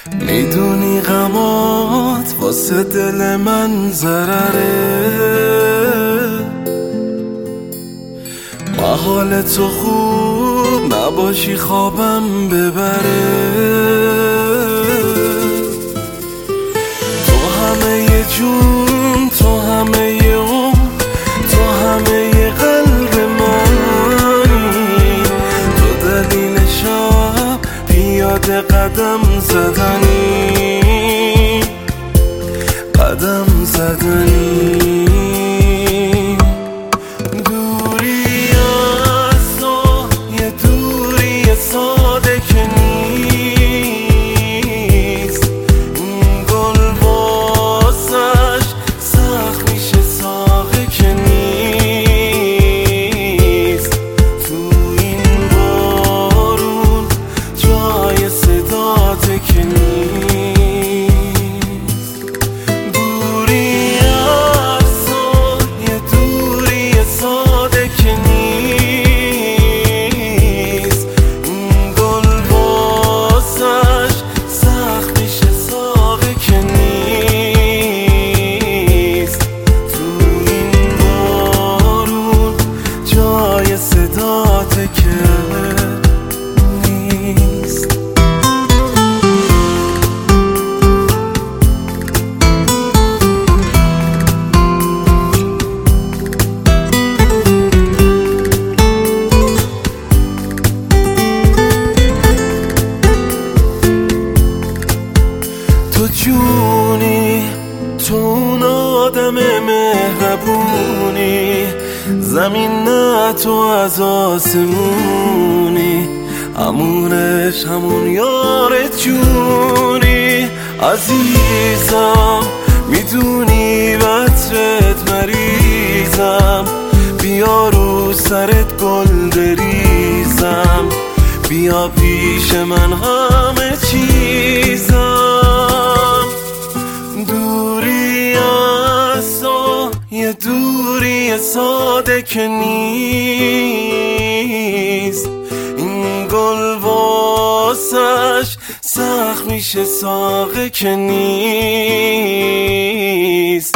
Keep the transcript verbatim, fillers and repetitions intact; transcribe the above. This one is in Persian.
میدونی غمات واسه دل من ضرره، محال تو خوب نباشی خوابم ببره. تو همه ی جون، تو همه ی اون، تو همه ی قلب منی، تو دلیل شب پیاده قدم زدنی، قدم زدنی. دوری از تو یه دوری ساده که نیست، این گل واسش سخت میشه ساقه که نیست. تو این بارون جای صداته که نیست. تو جونی، تو اون آدم مهربونی، زمین نه تو از آسمونی، همونش همون یار جونی. عزیزم میدونی بطرت مریضم، بیا رو سرت گل بریزم، بیا پیش من همه چیزم. دوری از تو یه دوری ساده که نیست، این گل واسش سخت میشه ساقه که نیست.